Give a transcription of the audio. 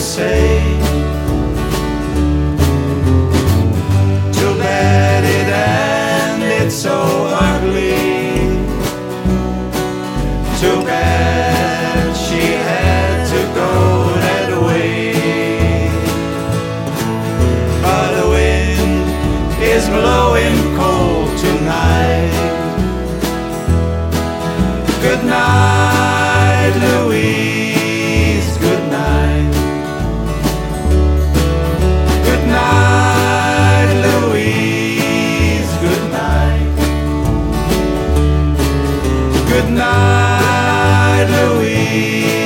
say. Too bad it ended so ugly. Too bad she had to go that way. But the wind is blowing cold tonight. Good night, Louise, good night. Good night, Louise, good night. Good night, Louise.